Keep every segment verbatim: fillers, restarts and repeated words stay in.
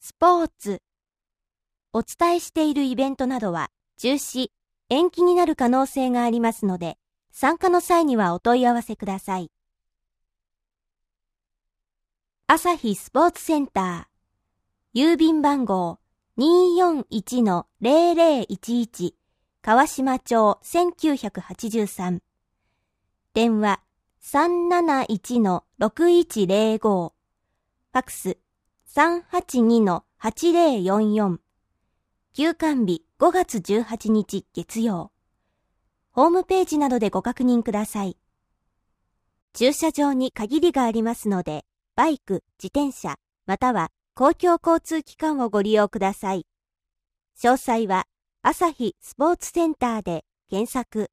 スポーツ。お伝えしているイベントなどは中止、延期になる可能性がありますので、参加の際にはお問い合わせください。朝日スポーツセンター。郵便番号 にーよんいちのゼロゼロいちいち 川島町せんきゅうひゃくはちじゅうさん。電話 さんなないちのろくいちゼロご。ファクス さんはちにのはちゼロよんよん。休館日ごがつじゅうはちにち月曜。ホームページなどでご確認ください。駐車場に限りがありますので、バイク、自転車、または公共交通機関をご利用ください。詳細は朝日スポーツセンターで検索。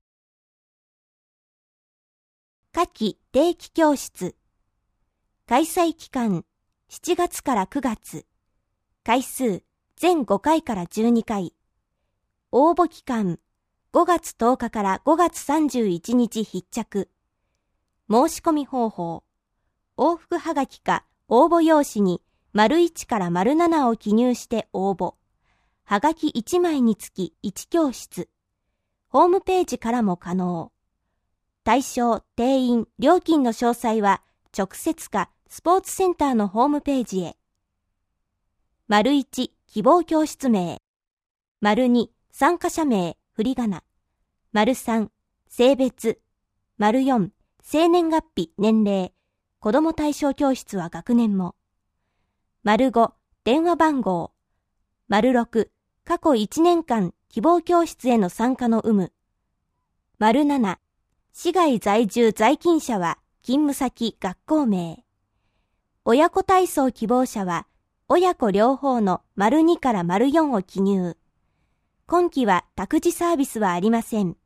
夏季定期教室。開催期間しちがつからくがつ。回数全ごかいからじゅうにかい。応募期間ごがつとおかからごがつさんじゅういちにち必着。申し込み方法。往復はがきか応募用紙に丸いちから丸ななを記入して応募。はがきいちまいにつきいちきょうしつ。ホームページからも可能。対象、定員、料金の詳細は直接かスポーツセンターのホームページへ。丸いち、希望教室名。丸に、参加者名、振り仮名。丸さん、性別。丸よん、生年月日、年齢。子ども対象教室は学年も。丸ご、電話番号。丸ろく、過去いちねんかん希望教室への参加の有無。丸なな、市外在住在勤者は勤務先学校名。親子体操希望者は親子両方の丸にから丸よんを記入。今期は託児サービスはありません。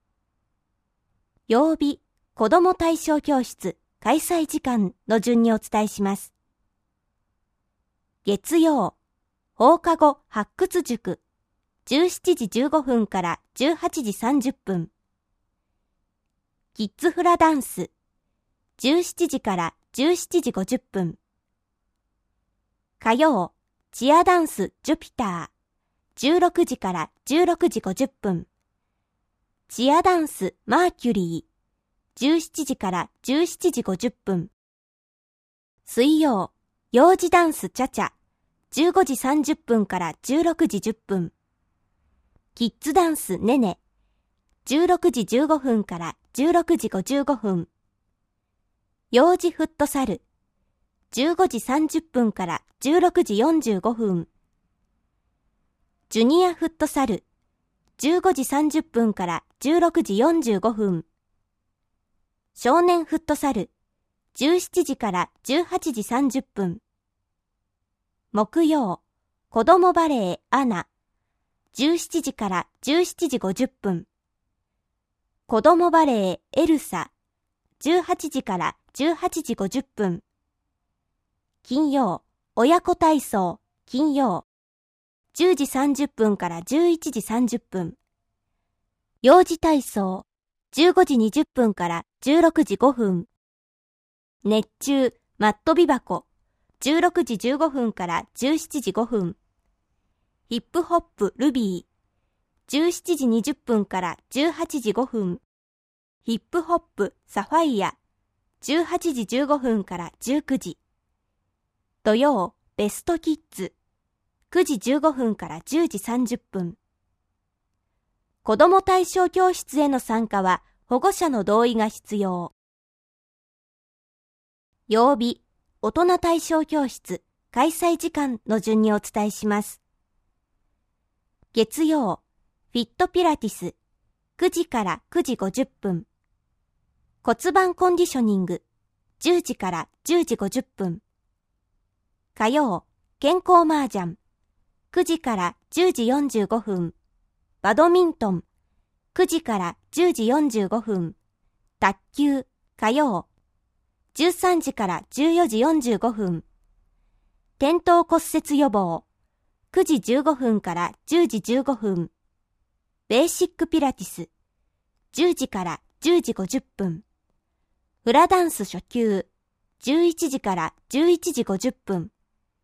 曜日、子ども対象教室、開催時間の順にお伝えします。月曜、放課後発掘塾、じゅうしちじじゅうごふんからじゅうはちじさんじゅっぷん。キッズフラダンス、じゅうしちじからじゅうしちじごじゅっぷん。火曜、チアダンスジュピター、じゅうろくじからじゅうろくじごじゅっぷん。チアダンスマーキュリー、じゅうしちじからじゅうしちじごじゅっぷん。水曜、幼児ダンスチャチャ、じゅうごじさんじゅっぷんからじゅうろくじじゅっぷん。キッズダンスネネ、じゅうろくじじゅうごふんからじゅうろくじごじゅうごふん。幼児フットサル、じゅうごじさんじゅっぷんからじゅうろくじよんじゅうごふん。ジュニアフットサル、じゅうごじさんじゅっぷんからじゅうろくじよんじゅうごふん。少年フットサル、じゅうしちじからじゅうはちじさんじゅっぷん。木曜、子どもバレエアナ、じゅうしちじからじゅうしちじごじゅっぷん。子どもバレエエルサ、じゅうはちじからじゅうはちじごじゅっぷん。金曜、親子体操、金曜。じゅうじさんじゅっぷんからじゅういちじさんじゅっぷん。幼児体操、じゅうごじにじゅっぷんからじゅうろくじごふん。熱中、マット美箱、じゅうろくじじゅうごふんからじゅうしちじごふん。ヒップホップルビー、じゅうしちじにじゅっぷんからじゅうはちじごふん。ヒップホップサファイア、じゅうはちじじゅうごふんからじゅうくじ。土曜、ベストキッズ、くじじゅうごふんからじゅうじさんじゅっぷん。子ども対象教室への参加は保護者の同意が必要。曜日、大人対象教室、開催時間の順にお伝えします。月曜、フィットピラティス、くじからくじごじゅっぷん。骨盤コンディショニング、じゅうじからじゅうじごじゅっぷん。火曜、健康麻雀、くじからじゅうじよんじゅうごふん。バドミントン、くじからじゅうじよんじゅうごふん。卓球、火曜。じゅうさんじからじゅうよじよんじゅうごふん。転倒骨折予防、くじじゅうごふんからじゅうじじゅうごふん。ベーシックピラティス、じゅうじからじゅうじごじゅっぷん。フラダンス初級、じゅういちじからじゅういちじごじゅっぷん。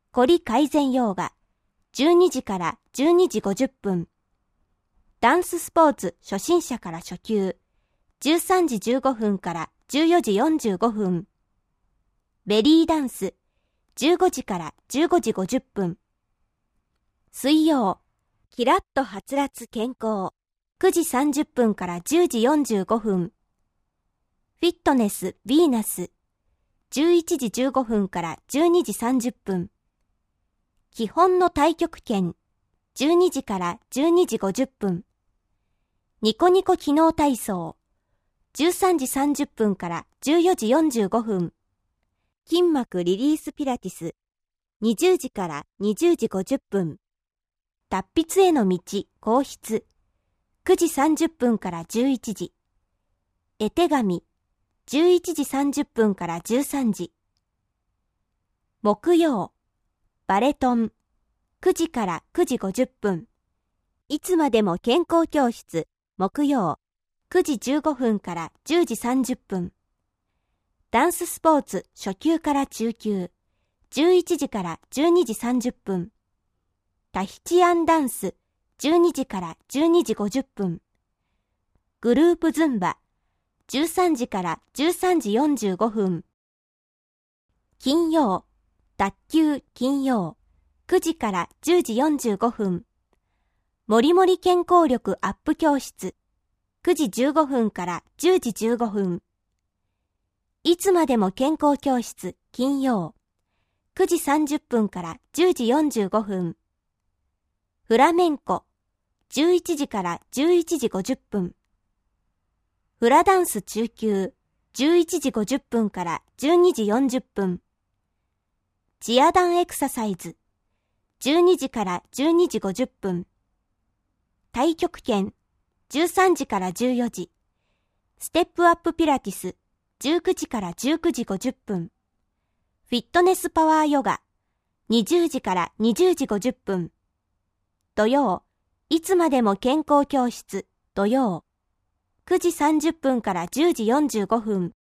凝り改善ヨガ、じゅうにじからじゅうにじごじゅっぷん。ダンススポーツ初心者から初級、じゅうさんじじゅうごふんからじゅうよじよんじゅうごふん。ベリーダンス、じゅうごじからじゅうごじごじゅっぷん。水曜、キラッとはつらつ健康、くじさんじゅっぷんからじゅうじよんじゅうごふん。フィットネスヴィーナス、じゅういちじじゅうごふんからじゅうにじさんじゅっぷん。基本の太極拳、じゅうにじからじゅうにじごじゅっぷん。ニコニコ機能体操、じゅうさんじさんじゅっぷんからじゅうよじよんじゅうごふん。筋膜リリースピラティス、にじゅうじからにじゅうじごじゅっぷん。達筆への道、皇室、くじさんじゅっぷんからじゅういちじ。絵手紙、じゅういちじさんじゅっぷんからじゅうさんじ。木曜、バレトン、くじからくじごじゅっぷん。いつまでも健康教室、木曜、くじじゅうごふんからじゅうじさんじゅっぷん。ダンススポーツ初級から中級、じゅういちじからじゅうにじさんじゅっぷん。タヒチアンダンス、じゅうにじからじゅうにじごじゅっぷん。グループズンバ、じゅうさんじからじゅうさんじよんじゅうごふん。金曜、卓球金曜、くじからじゅうじよんじゅうごふん。もりもり健康力アップ教室、くじじゅうごふんからじゅうじじゅうごふん。いつまでも健康教室金曜、くじさんじゅっぷんからじゅうじよんじゅうごふん。フラメンコ、じゅういちじからじゅういちじごじゅっぷん。フラダンス中級、じゅういちじごじゅっぷんからじゅうにじよんじゅっぷん。チアダンエクササイズ、じゅうにじからじゅうにじごじゅっぷん。太極拳、じゅうさんじからじゅうよじ。ステップアップピラティス、じゅうくじからじゅうくじごじゅっぷん。フィットネスパワーヨガ、にじゅうじからにじゅうじごじゅっぷん。土曜、いつまでも健康教室、土曜。くじさんじゅっぷんからじゅうじよんじゅうごふん。